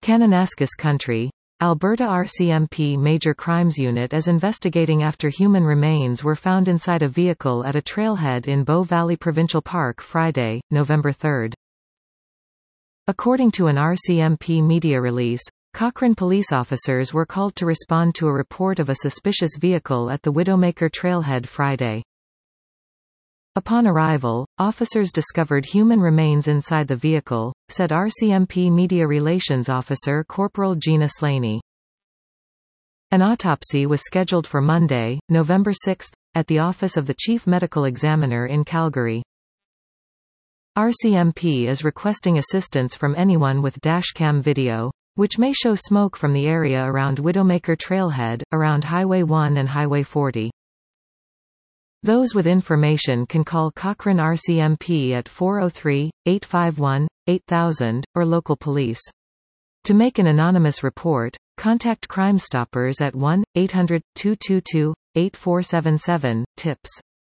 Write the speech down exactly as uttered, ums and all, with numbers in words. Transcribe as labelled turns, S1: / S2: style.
S1: Kananaskis Country, Alberta. R C M P Major Crimes Unit is investigating after human remains were found inside a vehicle at a trailhead in Bow Valley Provincial Park Friday, November third. According to an R C M P media release, Cochrane police officers were called to respond to a report of a suspicious vehicle at the Widowmaker trailhead Friday. Upon arrival, officers discovered human remains inside the vehicle, said R C M P Media Relations Officer Corporal Gina Slaney. An autopsy was scheduled for Monday, November sixth, at the office of the Chief Medical Examiner in Calgary. R C M P is requesting assistance from anyone with dashcam video, which may show smoke from the area around Widowmaker Trailhead, around Highway one and Highway forty. Those with information can call Cochrane R C M P at four oh three, eight five one, eight thousand, or local police. To make an anonymous report, contact Crime Stoppers at one eight hundred, two two two, eight four seven seven, tips.